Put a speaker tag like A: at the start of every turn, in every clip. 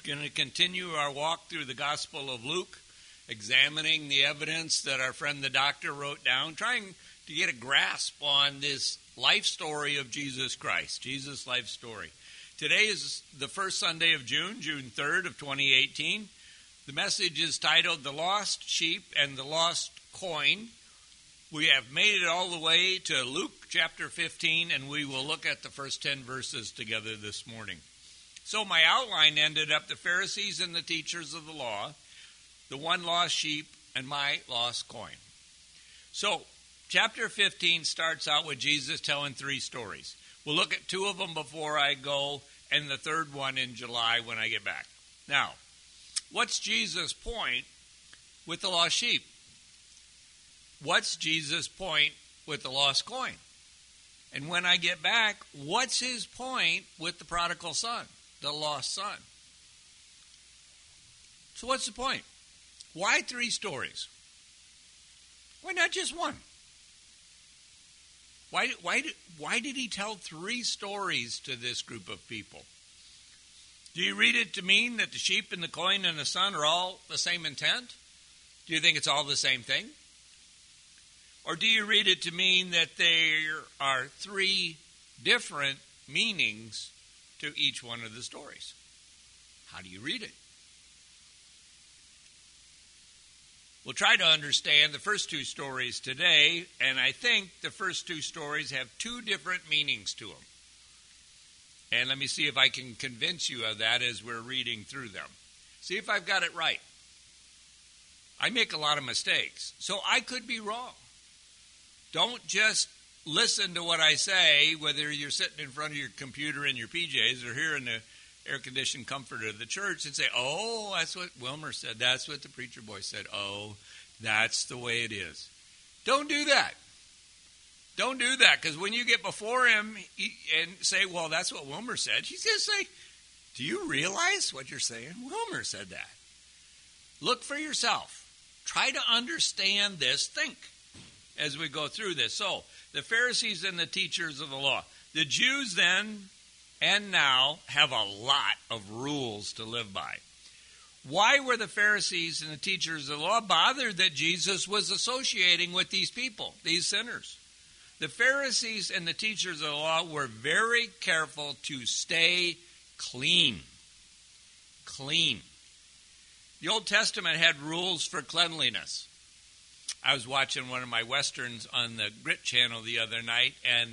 A: Going to continue our walk through the Gospel of Luke, examining the evidence that our friend the doctor wrote down, trying to get a grasp on this life story of Jesus Christ, Jesus' life story. Today is the first Sunday of June, June 3rd of 2018. The message is titled, The Lost Sheep and the Lost Coin. We have made it all the way to Luke chapter 15, and we will look at the first 10 verses together this morning. So my outline ended up the Pharisees and the teachers of the law, the one lost sheep, and my lost coin. So chapter 15 starts out with Jesus telling 3 stories. We'll look at 2 of them before I go, and the third one in July when I get back. Now, what's Jesus' point with the lost sheep? What's Jesus' point with the lost coin? And when I get back, what's his point with the prodigal son, the lost son? So what's the point? Why 3 stories? Why not just one? Why did he tell 3 stories to this group of people? Do you read it to mean that the sheep and the coin and the son are all the same intent? Do you think it's all the same thing? Or do you read it to mean that there are 3 different meanings to each one of the stories? How do you read it? We'll try to understand the first 2 stories today, and I think the first 2 stories have 2 different meanings to them. And let me see if I can convince you of that as we're reading through them. See if I've got it right. I make a lot of mistakes, so I could be wrong. Don't just listen to what I say, whether you're sitting in front of your computer in your PJs or here in the air-conditioned comfort of the church and say, oh, that's what Wilmer said. That's what the preacher boy said. Oh, that's the way it is. Don't do that. Don't do that, because when you get before him and say, well, that's what Wilmer said, he's going to say, do you realize what you're saying? Wilmer said that. Look for yourself. Try to understand this. Think as we go through this. So, the Pharisees and the teachers of the law. The Jews then and now have a lot of rules to live by. Why were the Pharisees and the teachers of the law bothered that Jesus was associating with these people, these sinners? The Pharisees and the teachers of the law were very careful to stay clean. Clean. The Old Testament had rules for cleanliness. I was watching one of my westerns on the Grit channel the other night, and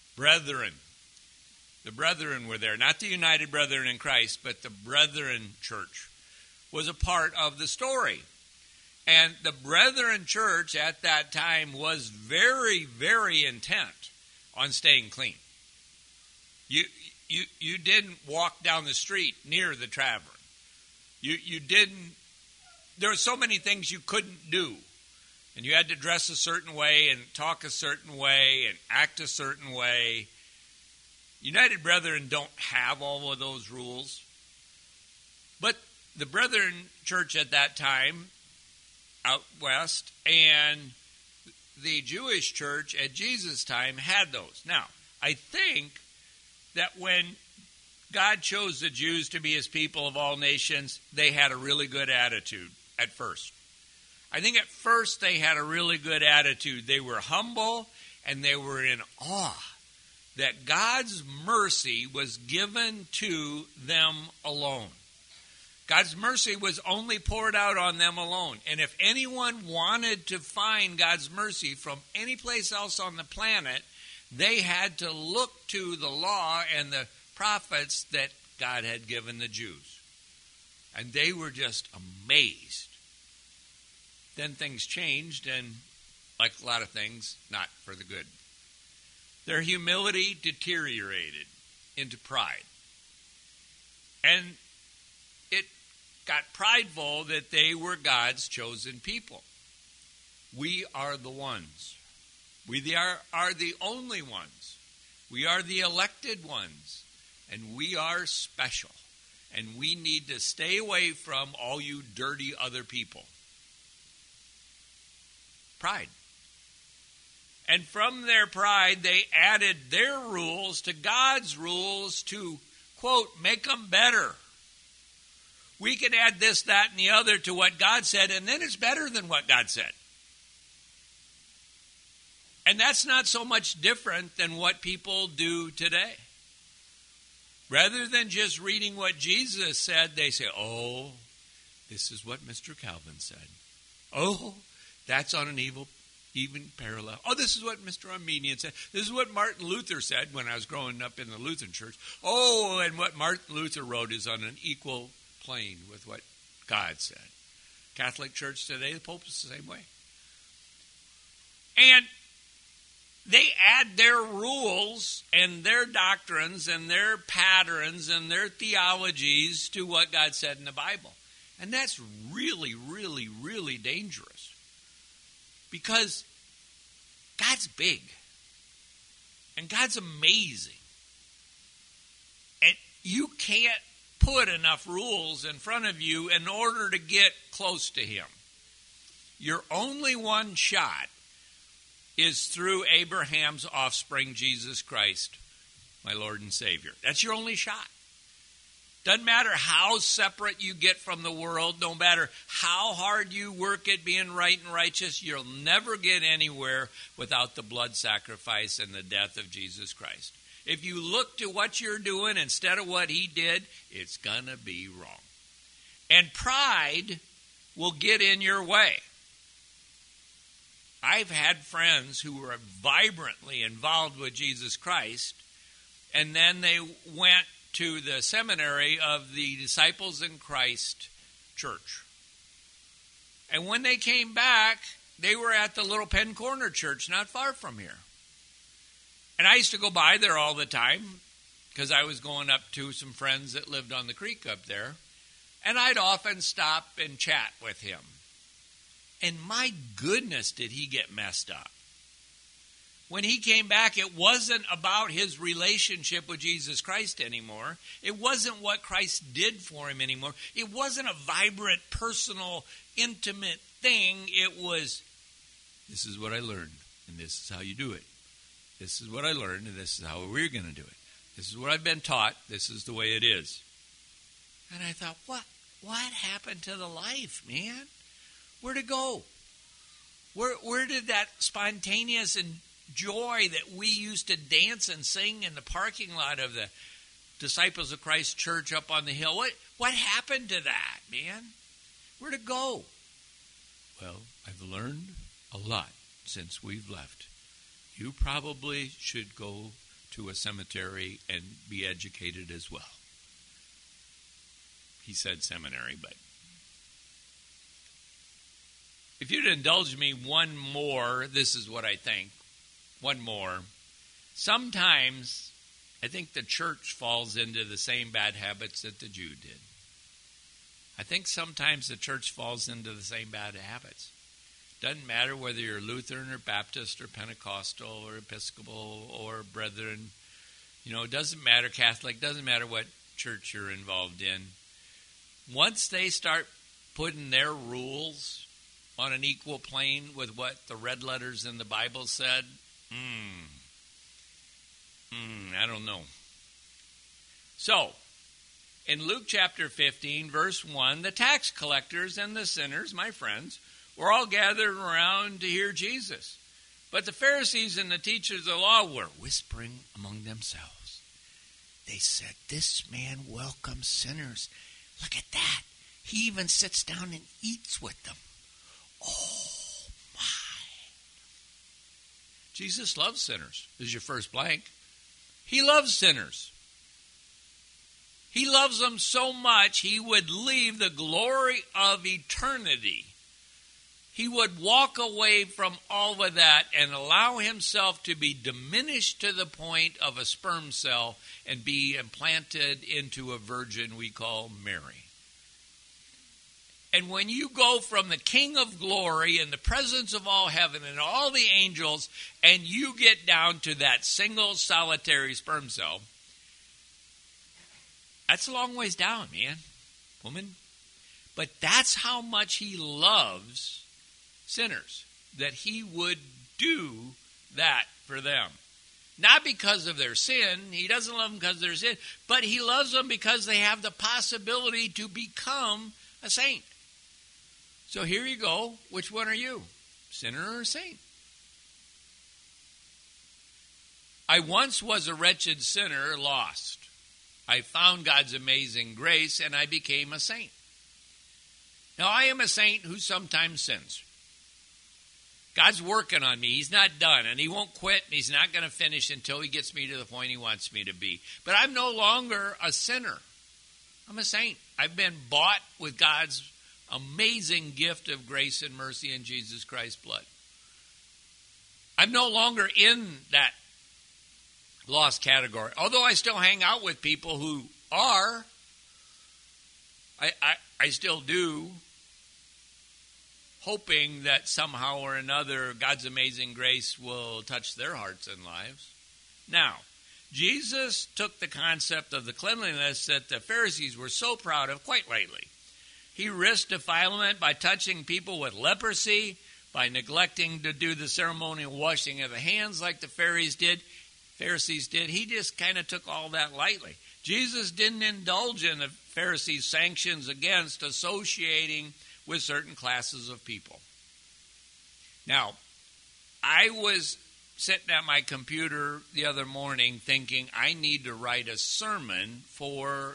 A: the Brethren were there. Not the United Brethren in Christ, but the Brethren Church was a part of the story. And the Brethren Church at that time was very, very intent on staying clean. You didn't walk down the street near the tavern. You didn't. There were so many things you couldn't do. And you had to dress a certain way and talk a certain way and act a certain way. United Brethren don't have all of those rules. But the Brethren Church at that time, out west, and the Jewish church at Jesus' time had those. Now, I think that when God chose the Jews to be his people of all nations, they had a really good attitude at first. I think at first they had a really good attitude. They were humble and they were in awe that God's mercy was given to them alone. God's mercy was only poured out on them alone. And if anyone wanted to find God's mercy from any place else on the planet, they had to look to the law and the prophets that God had given the Jews. And they were just amazed. Then things changed, and like a lot of things, not for the good. Their humility deteriorated into pride. And it got prideful that they were God's chosen people. We are the ones. We are the only ones. We are the elected ones. And we are special. And we need to stay away from all you dirty other people. Pride. And from their pride, they added their rules to God's rules to, quote, make them better. We can add this, that, and the other to what God said, and then it's better than what God said. And that's not so much different than what people do today. Rather than just reading what Jesus said, they say, oh, this is what Mr. Calvin said. Oh, that's on an even parallel. Oh, this is what Mr. Arminian said. This is what Martin Luther said when I was growing up in the Lutheran church. Oh, and what Martin Luther wrote is on an equal plane with what God said. Catholic Church today, the Pope is the same way. And they add their rules and their doctrines and their patterns and their theologies to what God said in the Bible. And that's really, really, really dangerous. Because God's big. And God's amazing. And you can't put enough rules in front of you in order to get close to Him. Your only one shot is through Abraham's offspring, Jesus Christ, my Lord and Savior. That's your only shot. Doesn't matter how separate you get from the world, no matter how hard you work at being right and righteous, you'll never get anywhere without the blood sacrifice and the death of Jesus Christ. If you look to what you're doing instead of what He did, it's going to be wrong. And pride will get in your way. I've had friends who were vibrantly involved with Jesus Christ, and then they went to the seminary of the Disciples in Christ Church. And when they came back, they were at the little Penn Corner Church not far from here. And I used to go by there all the time because I was going up to some friends that lived on the creek up there. And I'd often stop and chat with him. And my goodness, did he get messed up. When he came back, it wasn't about his relationship with Jesus Christ anymore. It wasn't what Christ did for him anymore. It wasn't a vibrant, personal, intimate thing. It was, this is what I learned, and this is how you do it. This is what I learned, and this is how we're going to do it. This is what I've been taught. This is the way it is. And I thought, what happened to the life, man? Where'd it go? Where did that spontaneous and joy that we used to dance and sing in the parking lot of the Disciples of Christ Church up on the hill? What happened to that, man? Where'd it go? Well, I've learned a lot since we've left. You probably should go to a cemetery and be educated as well. He said seminary, but if you'd indulge me one more, this is what I think. One more. Sometimes I think the church falls into the same bad habits that the Jew did. I think sometimes the church falls into the same bad habits. Doesn't matter whether you're Lutheran or Baptist or Pentecostal or Episcopal or Brethren. It doesn't matter, Catholic, doesn't matter what church you're involved in. Once they start putting their rules on an equal plane with what the red letters in the Bible said, I don't know. So, in Luke chapter 15, verse 1, the tax collectors and the sinners, my friends, were all gathered around to hear Jesus. But the Pharisees and the teachers of the law were whispering among themselves. They said, "This man welcomes sinners. Look at that. He even sits down and eats with them." Oh, my. Jesus loves sinners. This is your first blank. He loves sinners. He loves them so much, he would leave the glory of eternity. He would walk away from all of that and allow himself to be diminished to the point of a sperm cell and be implanted into a virgin we call Mary. And when you go from the King of Glory in the presence of all heaven and all the angels, and you get down to that single solitary sperm cell, that's a long ways down, man, woman. But that's how much he loves sinners, that he would do that for them. Not because of their sin. He doesn't love them because of their sin. But he loves them because they have the possibility to become a saint. So here you go. Which one are you? Sinner or saint? I once was a wretched sinner, lost. I found God's amazing grace, and I became a saint. Now, I am a saint who sometimes sins. God's working on me. He's not done, and he won't quit, and he's not going to finish until he gets me to the point he wants me to be. But I'm no longer a sinner. I'm a saint. I've been bought with God's amazing gift of grace and mercy in Jesus Christ's blood. I'm no longer in that lost category. Although I still hang out with people who are, I still do, hoping that somehow or another God's amazing grace will touch their hearts and lives. Now, Jesus took the concept of the cleanliness that the Pharisees were so proud of quite lightly. He risked defilement by touching people with leprosy, by neglecting to do the ceremonial washing of the hands like the Pharisees did. He just kind of took all that lightly. Jesus didn't indulge in the Pharisees' sanctions against associating with certain classes of people. Now, I was sitting at my computer the other morning thinking I need to write a sermon for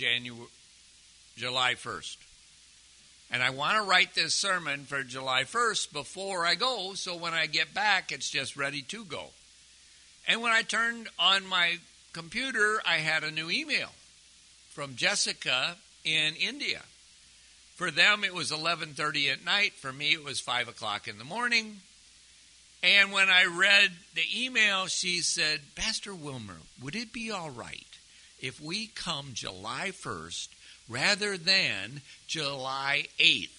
A: July 1st. And I want to write this sermon for July 1st before I go, so when I get back, it's just ready to go. And when I turned on my computer, I had a new email from Jessica in India. For them, it was 11:30 at night. For me, it was 5 o'clock in the morning. And when I read the email, she said, Pastor Wilmer, would it be all right if we come July 1st rather than July 8th?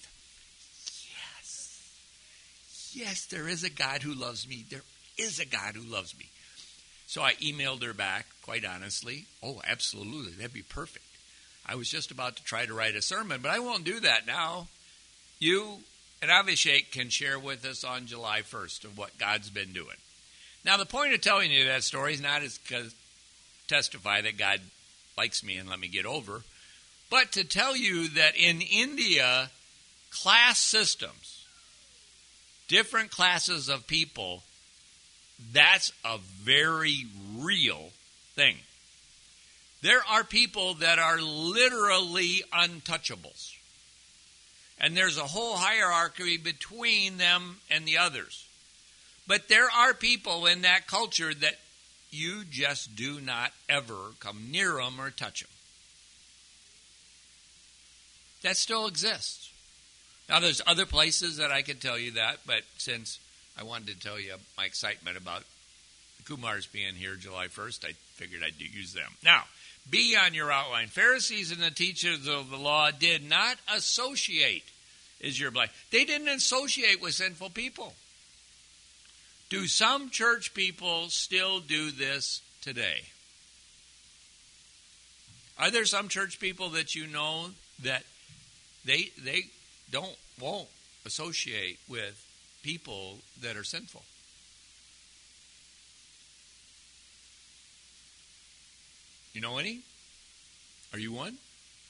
A: Yes, there is a God who loves me. There is a God who loves me. So I emailed her back, quite honestly. Oh, absolutely. That'd be perfect. I was just about to try to write a sermon, but I won't do that now. You and Avishek can share with us on July 1st of what God's been doing. Now, the point of telling you that story is not to testify that God likes me and let me get over, but to tell you that in India, class systems, different classes of people, that's a very real thing. There are people that are literally untouchables. And there's a whole hierarchy between them and the others. But there are people in that culture that you just do not ever come near them or touch them. That still exists. Now, there's other places that I could tell you that, but since I wanted to tell you my excitement about the Kumars being here July 1st, I figured I'd use them. Now, B on your outline. Pharisees and the teachers of the law did not associate, is your blank. They didn't associate with sinful people. Do some church people still do this today? Are there some church people that you know that they won't associate with people that are sinful? You know any? Are you one?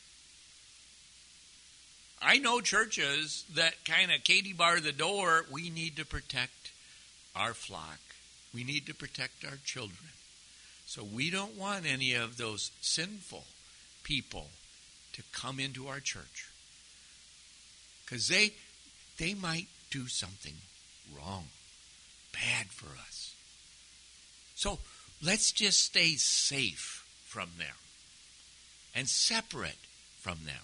A: I know churches that kind of Katie bar the door. We need to protect our flock. We need to protect our children. So we don't want any of those sinful people to come into our church. Because they might do something wrong, bad for us. So let's just stay safe from them and separate from them.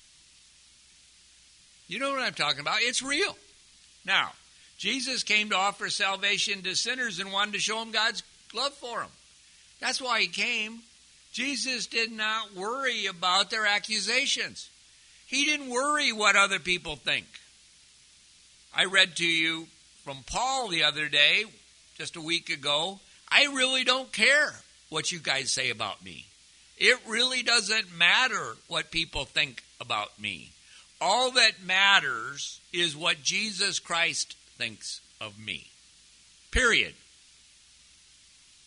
A: You know what I'm talking about? It's real. Now, Jesus came to offer salvation to sinners and wanted to show them God's love for them. That's why he came. Jesus did not worry about their accusations. He didn't worry what other people think. I read to you from Paul the other day, just a week ago. I really don't care what you guys say about me. It really doesn't matter what people think about me. All that matters is what Jesus Christ thinks of me. Period.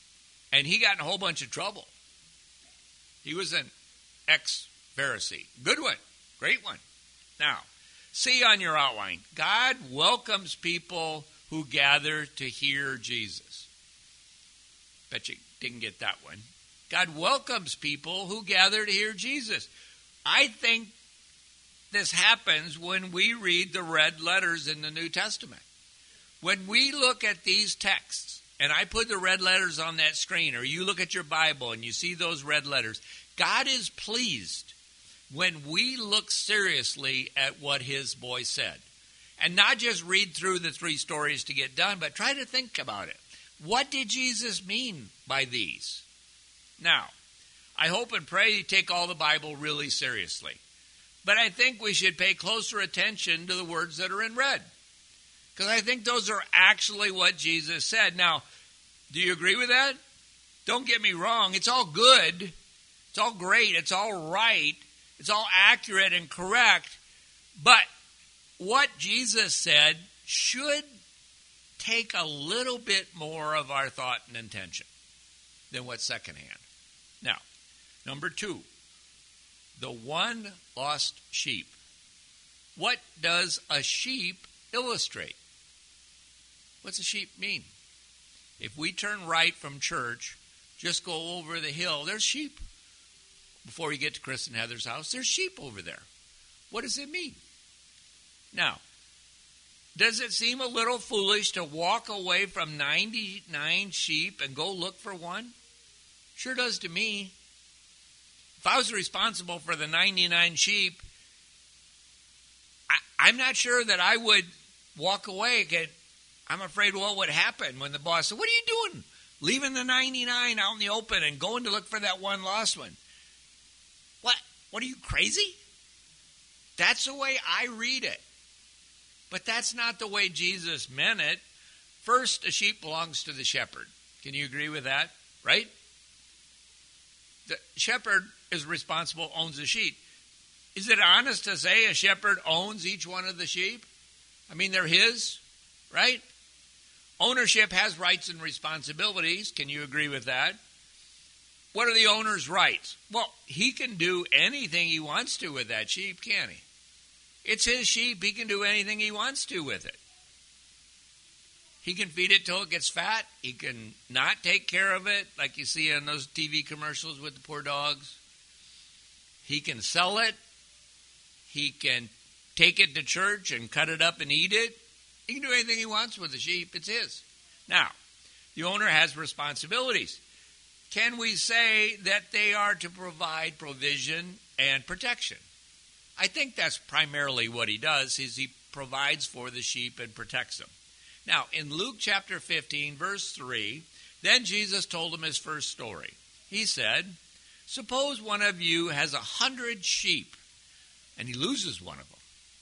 A: And he got in a whole bunch of trouble. He was an ex-Pharisee. Good one. Great one. Now, see on your outline, God welcomes people who gather to hear Jesus. Bet you didn't get that one. God welcomes people who gather to hear Jesus. I think this happens when we read the red letters in the New Testament. When we look at these texts, and I put the red letters on that screen, or you look at your Bible and you see those red letters, God is pleased when we look seriously at what his boy said. And not just read through the 3 stories to get done, but try to think about it. What did Jesus mean by these? Now, I hope and pray you take all the Bible really seriously. But I think we should pay closer attention to the words that are in red. Because I think those are actually what Jesus said. Now, do you agree with that? Don't get me wrong. It's all good. It's all great. It's all right. It's all accurate and correct. But what Jesus said should take a little bit more of our thought and intention than what's secondhand. Now, number 2, the one lost sheep. What does a sheep illustrate? What's a sheep mean? If we turn right from church, just go over the hill, there's sheep. Before you get to Chris and Heather's house, there's sheep over there. What does it mean? Now, does it seem a little foolish to walk away from 99 sheep and go look for one? Sure does to me. If I was responsible for the 99 sheep, I'm not sure that I would walk away. I'm afraid what would happen when the boss said, "What are you doing? Leaving the 99 out in the open and going to look for that one lost one?" What are you, crazy? That's the way I read it. But that's not the way Jesus meant it. First, a sheep belongs to the shepherd. Can you agree with that? Right? The shepherd is responsible, owns the sheep. Is it honest to say a shepherd owns each one of the sheep? I mean, they're his, right? Ownership has rights and responsibilities. Can you agree with that? What are the owner's rights? Well, he can do anything he wants to with that sheep, can't he? It's his sheep. He can do anything he wants to with it. He can feed it till it gets fat. He can not take care of it, like you see on those TV commercials with the poor dogs. He can sell it. He can take it to church and cut it up and eat it. He can do anything he wants with the sheep. It's his. Now, the owner has responsibilities. Can we say that they are to provide provision and protection? I think that's primarily what he does, is he provides for the sheep and protects them. Now, in Luke chapter 15, verse 3, then Jesus told him his first story. He said, suppose one of you has 100 sheep, and he loses one of them.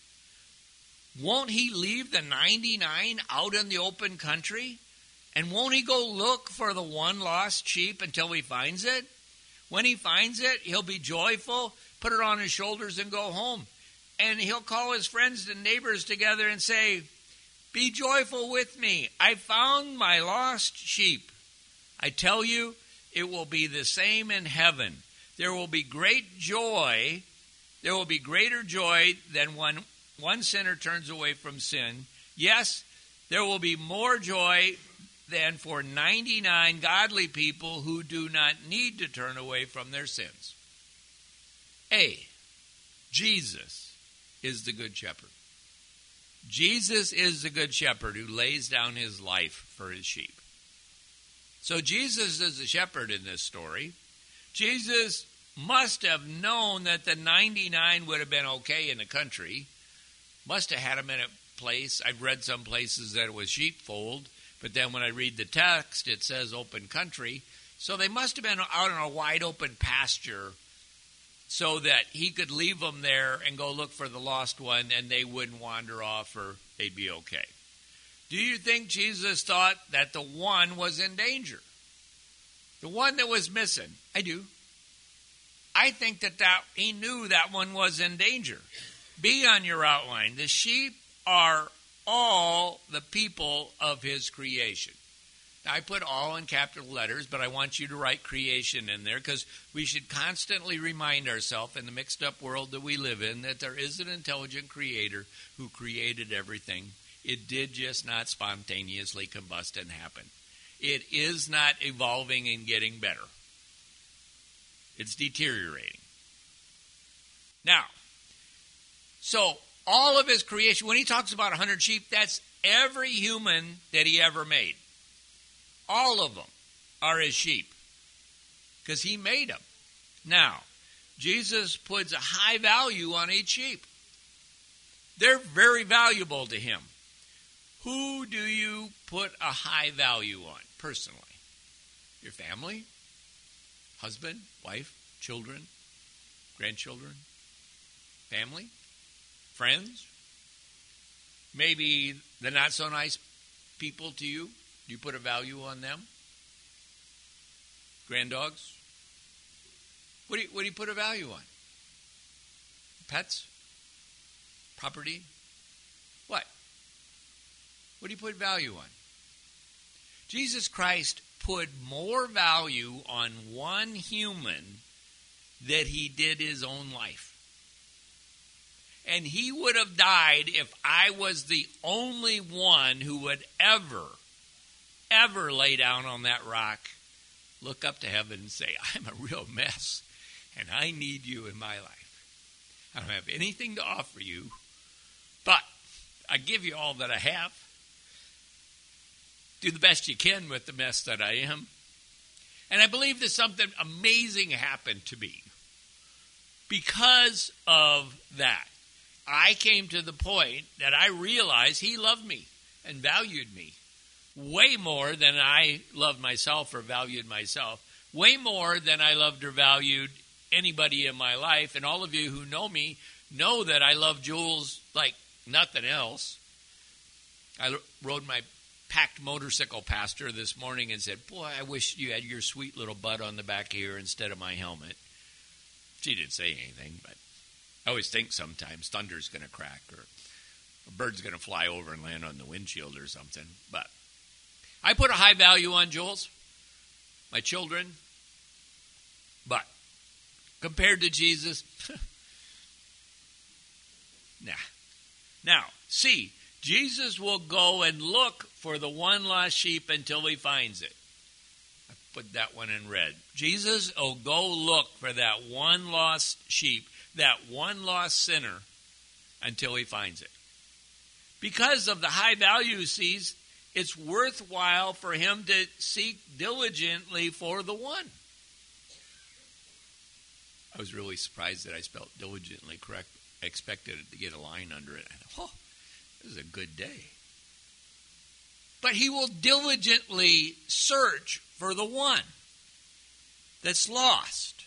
A: Won't he leave the 99 out in the open country? And won't he go look for the one lost sheep until he finds it? When he finds it, he'll be joyful, put it on his shoulders and go home. And he'll call his friends and neighbors together and say, be joyful with me. I found my lost sheep. I tell you, it will be the same in heaven. There will be great joy. There will be greater joy than when one sinner turns away from sin. Yes, there will be more joy than for 99 godly people who do not need to turn away from their sins. A, Jesus is the good shepherd. Jesus is the good shepherd who lays down his life for his sheep. So Jesus is the shepherd in this story. Jesus must have known that the 99 would have been okay in the country. Must have had them in a place. I've read some places that it was sheepfold. But then when I read the text, it says open country. So they must have been out in a wide open pasture so that he could leave them there and go look for the lost one and they wouldn't wander off or they'd be okay. Do you think Jesus thought that the one was in danger? The one that was missing? I do. I think that he knew that one was in danger. B on your outline. The sheep are all the people of his creation. I put all in capital letters, but I want you to write creation in there because we should constantly remind ourselves in the mixed up world that we live in that there is an intelligent creator who created everything. It did just not spontaneously combust and happen. It is not evolving and getting better. It's deteriorating. Now, so all of his creation, when he talks about 100 sheep, that's every human that he ever made. All of them are his sheep because he made them. Now, Jesus puts a high value on each sheep. They're very valuable to him. Who do you put a high value on personally? Your family? Husband, wife, children, grandchildren, family, friends? Maybe the not so nice people to you. Do you put a value on them? Granddogs? What do you put a value on? Pets? Property? What? What do you put value on? Jesus Christ put more value on one human than he did his own life. And he would have died if I was the only one who would ever lay down on that rock, look up to heaven and say, I'm a real mess, and I need you in my life. I don't have anything to offer you, but I give you all that I have. Do the best you can with the mess that I am. And I believe that something amazing happened to me. Because of that, I came to the point that I realized he loved me and valued me way more than I loved myself or valued myself, way more than I loved or valued anybody in my life. And all of you who know me know that I love Jules like nothing else. I rode my packed motorcycle past her this morning and said, boy, I wish you had your sweet little butt on the back here instead of my helmet. She didn't say anything, but I always think sometimes thunder's going to crack or a bird's going to fly over and land on the windshield or something. But I put a high value on Jules, my children, but compared to Jesus, nah. Now, see, Jesus will go and look for the one lost sheep until he finds it. I put that one in red. Jesus will go look for that one lost sheep, that one lost sinner, until he finds it. Because of the high value he sees, it's worthwhile for him to seek diligently for the one. I was really surprised that I spelled diligently correct. I expected it to get a line under it. I thought, this is a good day. But he will diligently search for the one that's lost.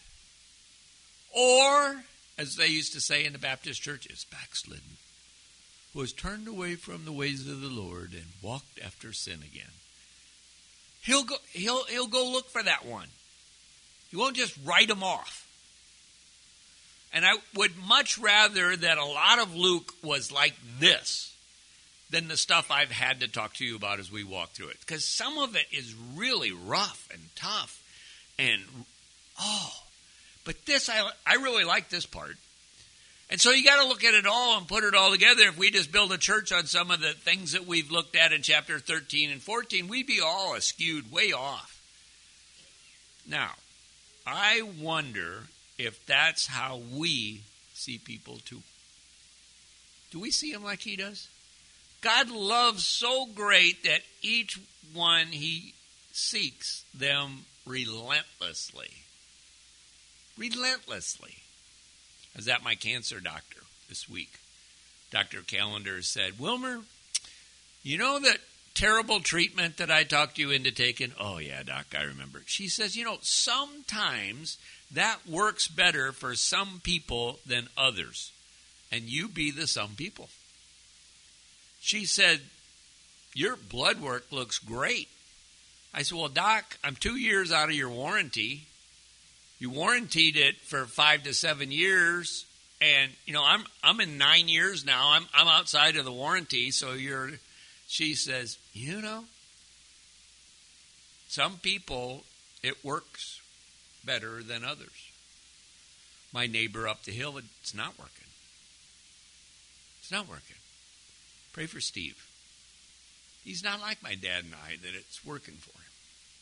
A: Or, as they used to say in the Baptist church, is backslidden. Who has turned away from the ways of the Lord and walked after sin again. He'll go look for that one. He won't just write them off. And I would much rather that a lot of Luke was like this than the stuff I've had to talk to you about as we walk through it. Because some of it is really rough and tough. And, but this, I really like this part. And so you got to look at it all and put it all together. If we just build a church on some of the things that we've looked at in chapter 13 and 14, we'd be all skewed way off. Now, I wonder if that's how we see people too. Do we see them like he does? God loves so great that each one he seeks them relentlessly. Relentlessly. I was at my cancer doctor this week. Dr. Callender said, Wilmer, you know that terrible treatment that I talked you into taking? Oh, yeah, Doc, I remember. She says, sometimes that works better for some people than others. And you be the some people. She said, your blood work looks great. I said, well, Doc, I'm 2 years out of your warranty. You warrantied it for 5 to 7 years, and I'm in 9 years now. I'm outside of the warranty. So she says, Some people, it works better than others. My neighbor up the hill, it's not working. It's not working. Pray for Steve. He's not like my dad and I, that it's working for him.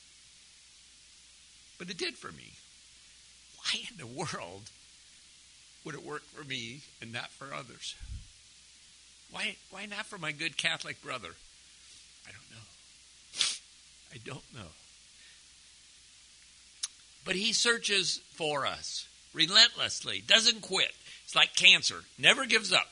A: But it did for me. Why in the world would it work for me and not for others? Why not for my good Catholic brother? I don't know. I don't know. But he searches for us relentlessly, doesn't quit. It's like cancer, never gives up.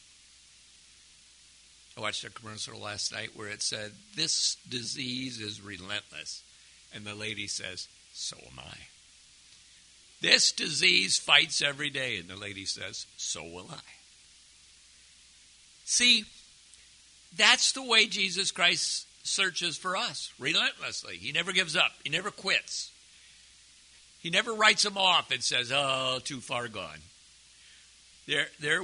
A: I watched a commercial last night where it said, "This disease is relentless." And the lady says, "So am I." This disease fights every day. And the lady says, "So will I." See, that's the way Jesus Christ searches for us, relentlessly. He never gives up. He never quits. He never writes them off and says, "Oh, too far gone." They're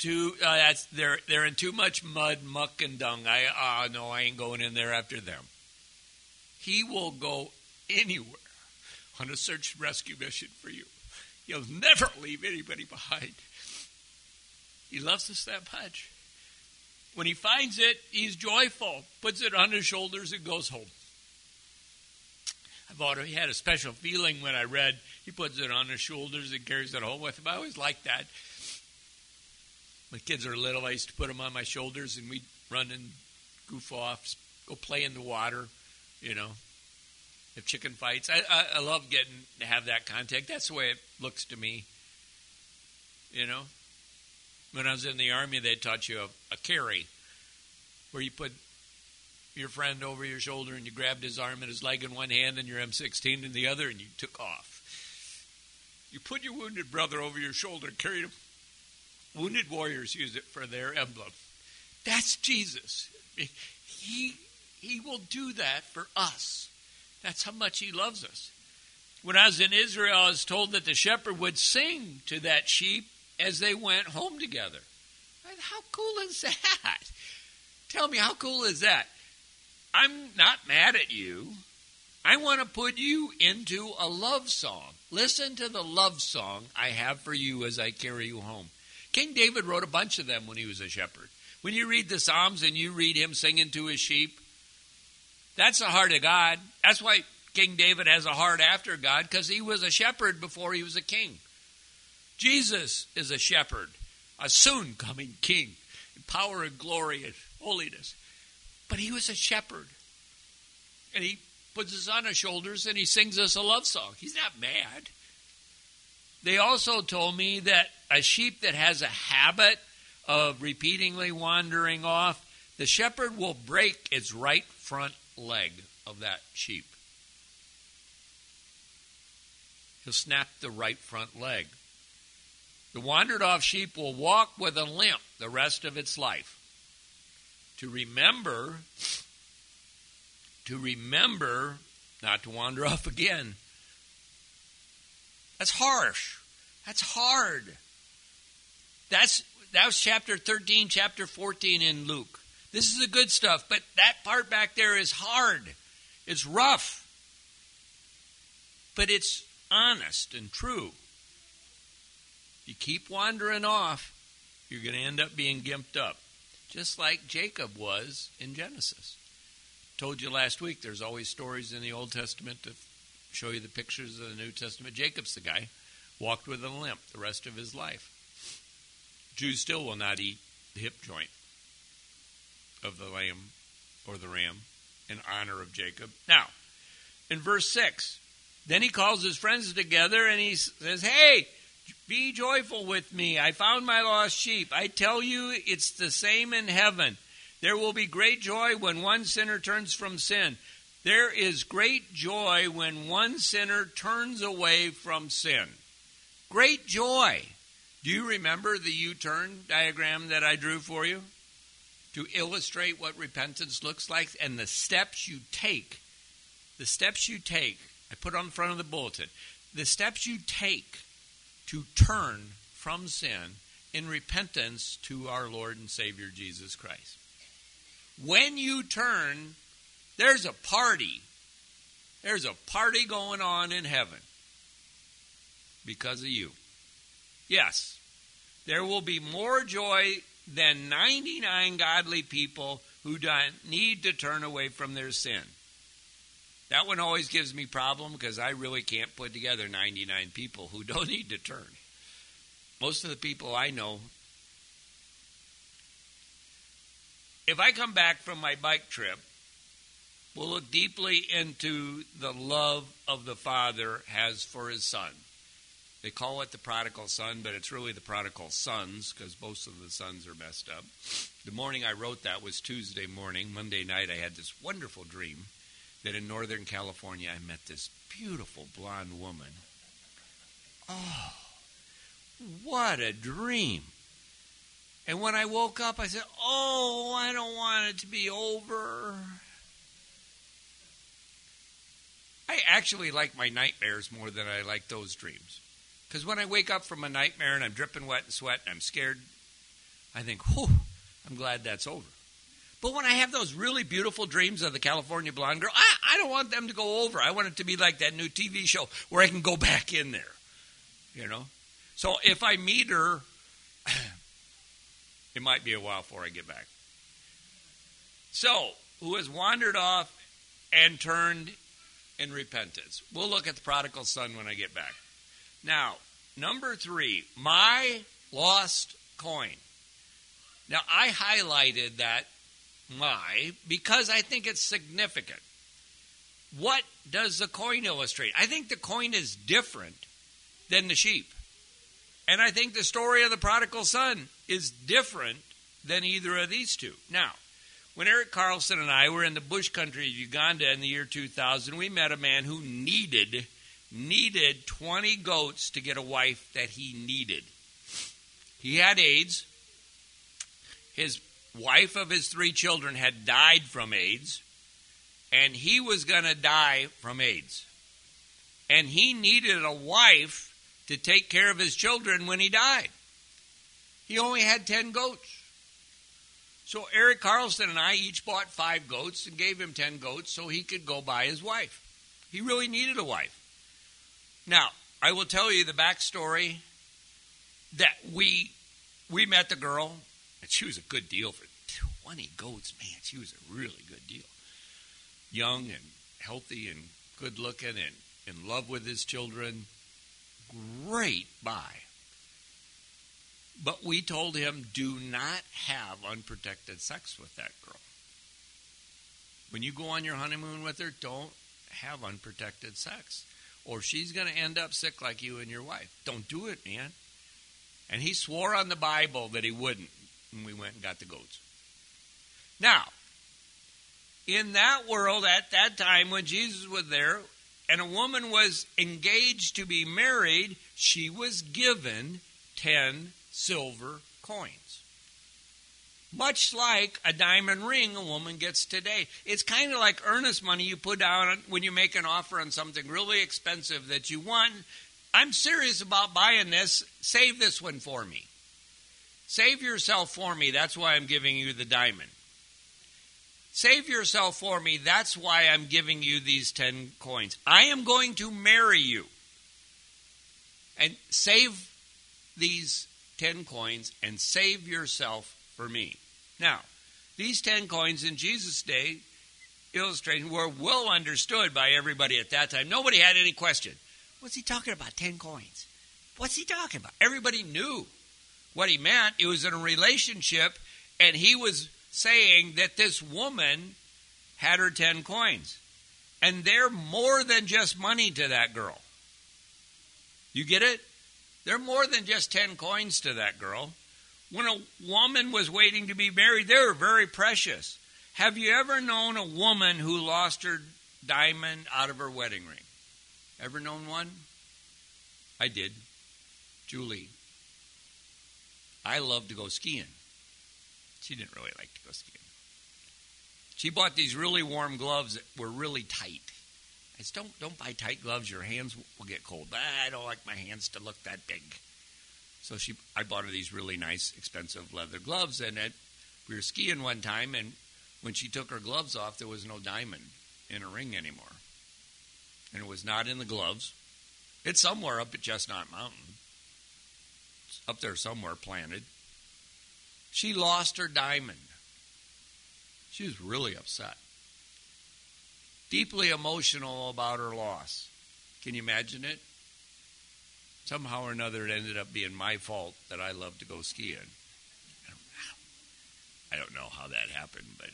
A: in too much mud, muck, and dung. No, I ain't going in there after them. He will go anywhere on a search and rescue mission for you. He'll never leave anybody behind. He loves us that much. When he finds it, he's joyful, puts it on his shoulders, and goes home. I've already had a special feeling when I read he puts it on his shoulders and carries it home with him. I always liked that. My kids are little. I used to put them on my shoulders, and we'd run and goof off, go play in the water, have chicken fights. I love getting to have that contact. That's the way it looks to me, When I was in the Army, they taught you a carry, where you put your friend over your shoulder and you grabbed his arm and his leg in one hand and your M16 in the other, and you took off. You put your wounded brother over your shoulder and carried him. Wounded warriors use it for their emblem. That's Jesus. He will do that for us. That's how much he loves us. When I was in Israel, I was told that the shepherd would sing to that sheep as they went home together. How cool is that? Tell me, how cool is that? I'm not mad at you. I want to put you into a love song. Listen to the love song I have for you as I carry you home. King David wrote a bunch of them when he was a shepherd. When you read the Psalms and you read him singing to his sheep, that's the heart of God. That's why King David has a heart after God, because he was a shepherd before he was a king. Jesus is a shepherd, a soon-coming king, in power and glory and holiness. But he was a shepherd. And he puts us on his shoulders and he sings us a love song. He's not mad. They also told me that a sheep that has a habit of repeatedly wandering off, the shepherd will break its right front leg of that sheep. He'll snap the right front leg. The wandered off sheep will walk with a limp the rest of its life. To remember not to wander off again. That's harsh. That's hard. That was chapter 13, chapter 14 in Luke. This is the good stuff, but that part back there is hard. It's rough. But it's honest and true. You keep wandering off, you're going to end up being gimped up. Just like Jacob was in Genesis. Told you last week, there's always stories in the Old Testament to show you the pictures of the New Testament. Jacob's the guy, walked with a limp the rest of his life. Jews still will not eat the hip joint of the lamb or the ram in honor of Jacob. Now, in verse 6, then he calls his friends together and he says, "Hey, be joyful with me. I found my lost sheep. I tell you, it's the same in heaven. There will be great joy when one sinner turns from sin. There is great joy when one sinner turns away from sin." Great joy. Do you remember the U-turn diagram that I drew for you to illustrate what repentance looks like and the steps you take? The steps you take, I put on the front of the bulletin, the steps you take to turn from sin in repentance to our Lord and Savior Jesus Christ. When you turn, there's a party. There's a party going on in heaven because of you. Yes, there will be more joy than 99 godly people who don't need to turn away from their sin. That one always gives me problem because I really can't put together 99 people who don't need to turn. Most of the people I know, if I come back from my bike trip, we'll look deeply into the love of the Father has for his Son. They call it the prodigal son, but it's really the prodigal sons because most of the sons are messed up. The morning I wrote that was Tuesday morning. Monday night I had this wonderful dream that in Northern California I met this beautiful blonde woman. Oh, what a dream. And when I woke up, I said, oh, I don't want it to be over. I actually like my nightmares more than I like those dreams. Because when I wake up from a nightmare and I'm dripping wet and sweat and I'm scared, I think, whew, I'm glad that's over. But when I have those really beautiful dreams of the California blonde girl, I don't want them to go over. I want it to be like that new TV show where I can go back in there, you know. So if I meet her, it might be a while before I get back. So, who has wandered off and turned in repentance. We'll look at the prodigal son when I get back. Now, number 3, my lost coin. Now, I highlighted that because I think it's significant. What does the coin illustrate? I think the coin is different than the sheep. And I think the story of the prodigal son is different than either of these two. Now, when Eric Carlson and I were in the bush country of Uganda in the year 2000, we met a man who needed 20 goats to get a wife that he needed. He had AIDS. His wife of his 3 children had died from AIDS, and he was going to die from AIDS. And he needed a wife to take care of his children when he died. He only had 10 goats. So Eric Carlson and I each bought 5 goats and gave him 10 goats so he could go buy his wife. He really needed a wife. Now, I will tell you the backstory that we met the girl, and she was a good deal for 20 goats. Man, she was a really good deal. Young and healthy and good looking and in love with his children. Great buy. But we told him, do not have unprotected sex with that girl. When you go on your honeymoon with her, don't have unprotected sex. Or she's going to end up sick like you and your wife. Don't do it, man. And he swore on the Bible that he wouldn't. And we went and got the goats. Now, in that world at that time when Jesus was there and a woman was engaged to be married, she was given 10 silver coins. Much like a diamond ring a woman gets today. It's kind of like earnest money you put down when you make an offer on something really expensive that you want. I'm serious about buying this. Save this one for me. Save yourself for me. That's why I'm giving you the diamond. Save yourself for me. That's why I'm giving you these 10 coins. I am going to marry you. And save these 10 coins and save yourself for me. Now, these 10 coins in Jesus' day, illustration, were well understood by everybody at that time. Nobody had any question. What's he talking about, 10 coins? What's he talking about? Everybody knew what he meant. It was in a relationship, and he was saying that this woman had her 10 coins. And they're more than just money to that girl. You get it? They're more than just 10 coins to that girl. When a woman was waiting to be married, they were very precious. Have you ever known a woman who lost her diamond out of her wedding ring? Ever known one? I did. Julie. I love to go skiing. She didn't really like to go skiing. She bought these really warm gloves that were really tight. I said, don't buy tight gloves. Your hands will get cold. I don't like my hands to look that big. So I bought her these really nice, expensive leather gloves. And we were skiing one time, and when she took her gloves off, there was no diamond in her ring anymore. And it was not in the gloves. It's somewhere up at Chestnut Mountain. It's up there somewhere planted. She lost her diamond. She was really upset. Deeply emotional about her loss. Can you imagine it? Somehow or another it ended up being my fault that I love to go skiing. I don't know how that happened, but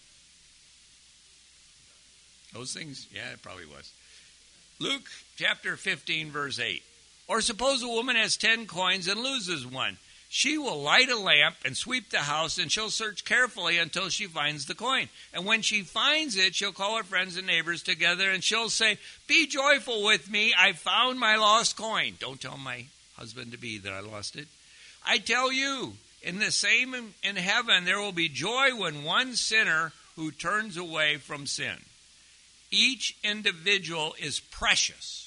A: those things, yeah, it probably was. Luke chapter 15, verse 8. Or suppose a woman has 10 coins and loses one. She will light a lamp and sweep the house, and she'll search carefully until she finds the coin. And when she finds it, she'll call her friends and neighbors together, and she'll say, "Be joyful with me, I found my lost coin." Don't tell my husband-to-be that I lost it. I tell you, in the same in heaven, there will be joy when one sinner who turns away from sin. Each individual is precious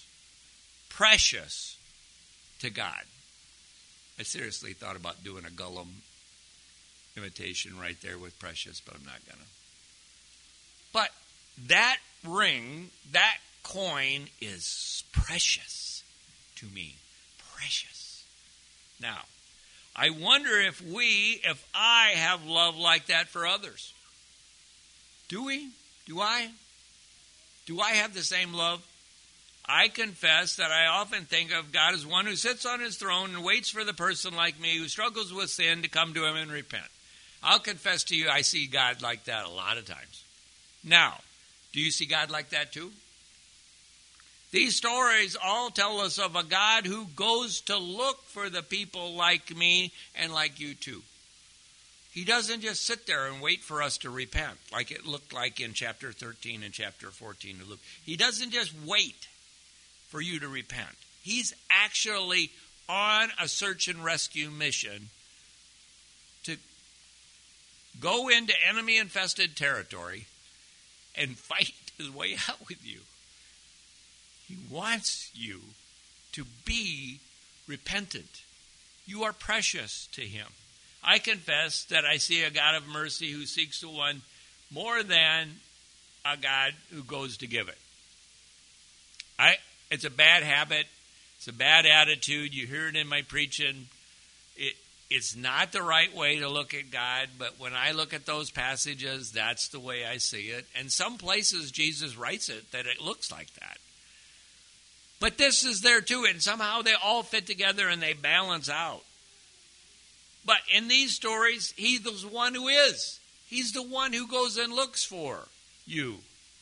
A: to God. I seriously thought about doing a Gollum imitation right there with precious, but I'm not going to. But that ring, that coin is precious to me. Precious. Now, I wonder if I have love like that for others. Do we? Do I? Do I have the same love? I confess that I often think of God as one who sits on his throne and waits for the person like me who struggles with sin to come to him and repent. I'll confess to you, I see God like that a lot of times. Now, do you see God like that too? These stories all tell us of a God who goes to look for the people like me and like you too. He doesn't just sit there and wait for us to repent, like it looked like in chapter 13 and chapter 14 of Luke. He doesn't just wait for you to repent. He's actually on a search and rescue mission to go into enemy-infested territory and fight his way out with you. He wants you to be repentant. You are precious to him. I confess that I see a God of mercy who seeks the one more than a God who goes to give it. It's a bad habit. It's a bad attitude. You hear it in my preaching. It's not the right way to look at God, but when I look at those passages, that's the way I see it. And some places Jesus writes it that it looks like that. But this is there too, and somehow they all fit together and they balance out. But in these stories, he's the one who is. He's the one who goes and looks for you.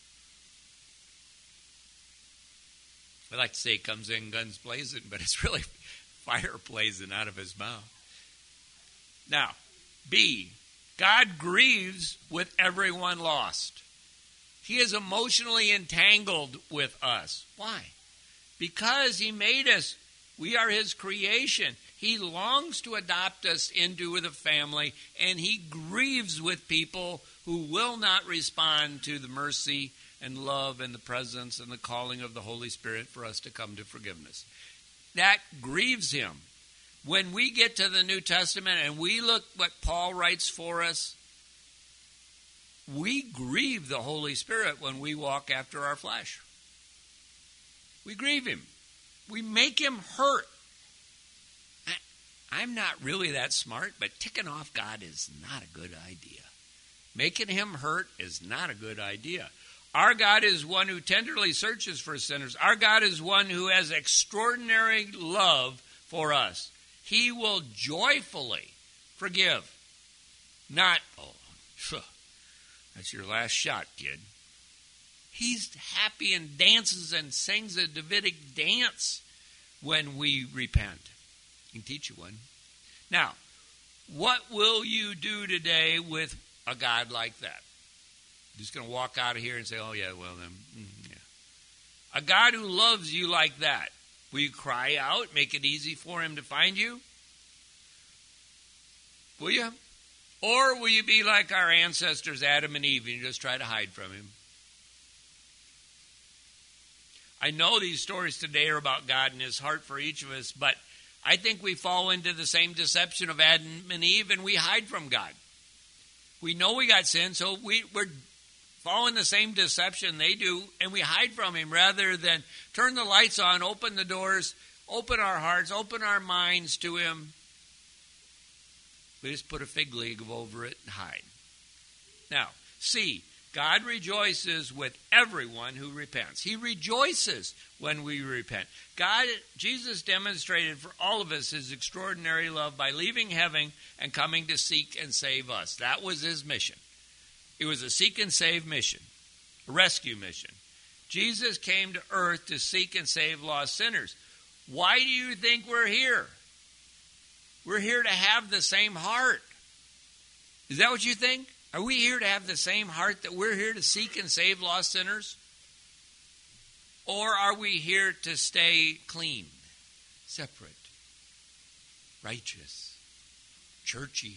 A: I like to say he comes in guns blazing, but it's really fire blazing out of his mouth. Now, B, God grieves with everyone lost. He is emotionally entangled with us. Why? Because he made us. We are his creation. He longs to adopt us into the family, and he grieves with people who will not respond to the mercy and love and the presence and the calling of the Holy Spirit for us to come to forgiveness. That grieves him. When we get to the New Testament and we look what Paul writes for us, we grieve the Holy Spirit when we walk after our flesh. We grieve him. We make him hurt. I'm not really that smart, but ticking off God is not a good idea. Making him hurt is not a good idea. Our God is one who tenderly searches for sinners. Our God is one who has extraordinary love for us. He will joyfully forgive. Not, that's your last shot, kid. He's happy and dances and sings a Davidic dance when we repent. I can teach you one. Now, what will you do today with a God like that? Just going to walk out of here and say, oh, yeah, well, then, yeah. A God who loves you like that. Will you cry out, make it easy for him to find you? Will you? Or will you be like our ancestors, Adam and Eve, and just try to hide from him? I know these stories today are about God and his heart for each of us, but I think we fall into the same deception of Adam and Eve, and we hide from God. We know we got sin, so we're fall in the same deception they do, and we hide from him rather than turn the lights on, open the doors, open our hearts, open our minds to him. We just put a fig leaf over it and hide. Now, C, God rejoices with everyone who repents. He rejoices when we repent. Jesus demonstrated for all of us his extraordinary love by leaving heaven and coming to seek and save us. That was his mission. It was a seek and save mission, a rescue mission. Jesus came to earth to seek and save lost sinners. Why do you think we're here? We're here to have the same heart. Is that what you think? Are we here to have the same heart that we're here to seek and save lost sinners? Or are we here to stay clean, separate, righteous, churchy?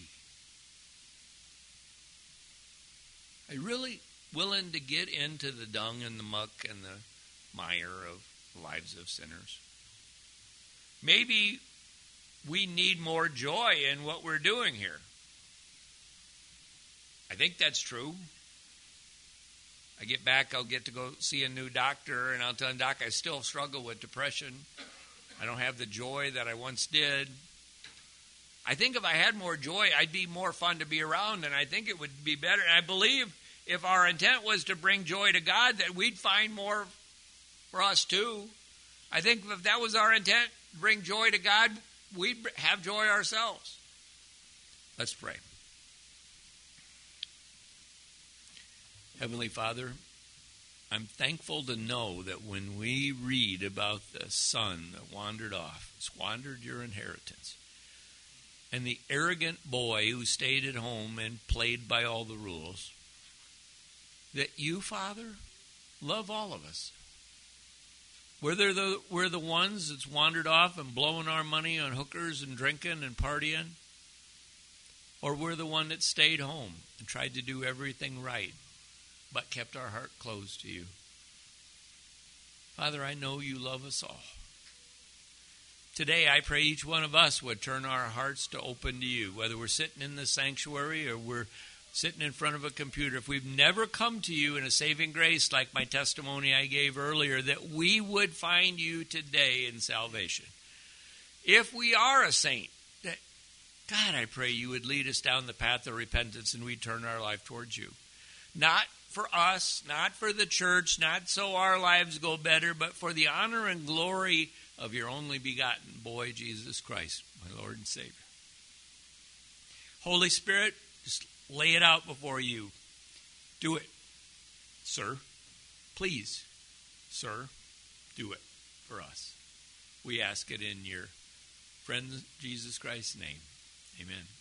A: Are you really willing to get into the dung and the muck and the mire of the lives of sinners? Maybe we need more joy in what we're doing here. I think that's true. I get back, I'll get to go see a new doctor, and I'll tell him, Doc, I still struggle with depression. I don't have the joy that I once did. I think if I had more joy, I'd be more fun to be around, and I think it would be better. And I believe if our intent was to bring joy to God, that we'd find more for us too. I think if that was our intent, bring joy to God, we'd have joy ourselves. Let's pray. Heavenly Father, I'm thankful to know that when we read about the son that wandered off, squandered your inheritance, and the arrogant boy who stayed at home and played by all the rules, that you, Father, love all of us. Whether we're the ones that's wandered off and blowing our money on hookers and drinking and partying, or we're the one that stayed home and tried to do everything right, but kept our heart closed to you. Father, I know you love us all. Today, I pray each one of us would turn our hearts to open to you, whether we're sitting in the sanctuary or we're sitting in front of a computer. If we've never come to you in a saving grace, like my testimony I gave earlier, that we would find you today in salvation. If we are a saint, that God, I pray you would lead us down the path of repentance and we'd turn our life towards you. Not for us, not for the church, not so our lives go better, but for the honor and glory of your only begotten boy, Jesus Christ, my Lord and Savior. Holy Spirit, just lay it out before you. Do it, sir. Please, sir, do it for us. We ask it in your friend Jesus Christ's name. Amen.